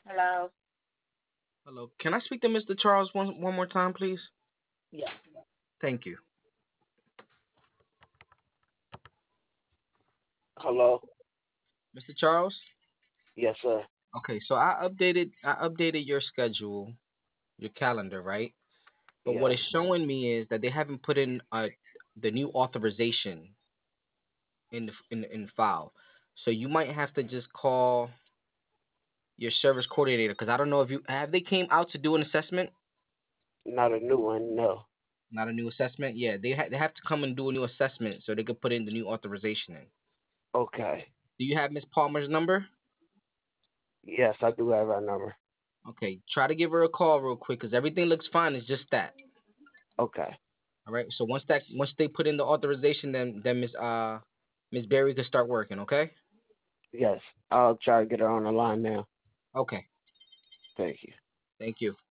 Hello. Hello. Can I speak to Mr. Charles one more time, please? Yes. Thank you. Hello. Mr. Charles? Yes, sir. Okay, so I updated your schedule, your calendar, right? But what Yes. it's showing me is that they haven't put in the new authorization in the file. So you might have to just call your service coordinator because I don't know if you have they came out to do an assessment, Not a new one. No. not a new assessment. Yeah, they have to come and do a new assessment so they could put in the new authorization in. Okay. Do you have Miss Palmer's number? Yes, I do have her number. Okay, try to give her a call real quick because everything looks fine. It's just that. Okay. All right. So once they put in the authorization, then Miss Berry can start working. Okay. Yes. I'll try to get her on the line now. Okay. Thank you. Thank you.